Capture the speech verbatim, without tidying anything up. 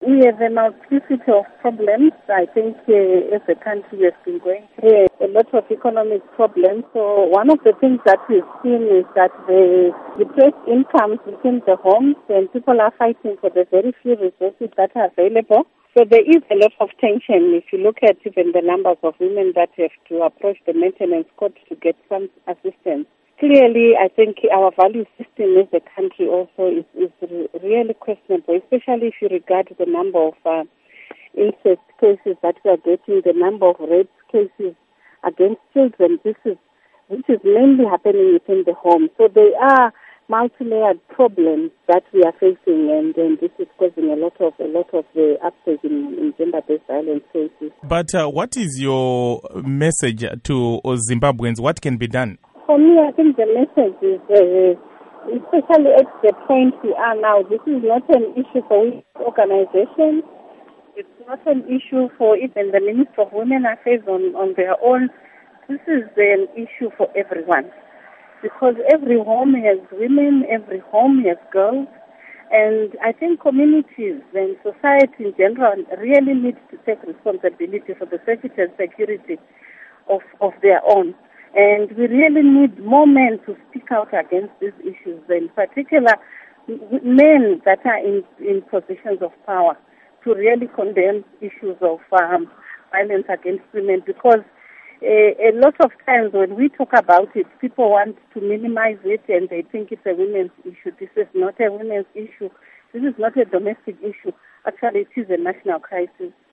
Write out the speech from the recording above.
We have a multiplicity of problems. I think uh, as a country we have been going through a lot of economic problems. So one of the things that we've seen is that the depressed incomes within the homes, and people are fighting for the very few resources that are available. So there is a lot of tension if you look at even the numbers of women that have to approach the maintenance court to get some assistance. Clearly, I think our value system as a country also is, is really questionable, especially if you regard the number of uh, incest cases that we are getting, the number of rape cases against children. This is which is mainly happening within the home. So there are multi-layered problems that we are facing, and, and this is causing a lot of a lot of the uptake in, in gender-based violence cases. But uh, what is your message to Zimbabweans? What can be done? For me, I think the message is, uh, especially at the point we are now, this is not an issue for organizations. It's not an issue for even the Minister of Women Affairs on, on their own. This is an issue for everyone. Because every home has women, every home has girls. And I think communities and society in general really need to take responsibility for the safety and security of, of their own. And we really need more men to speak out against these issues, in particular men that are in, in positions of power, to really condemn issues of um, violence against women. Because a, a lot of times when we talk about it, people want to minimize it and they think it's a women's issue. This is not a women's issue. This is not a domestic issue. Actually, it is a national crisis.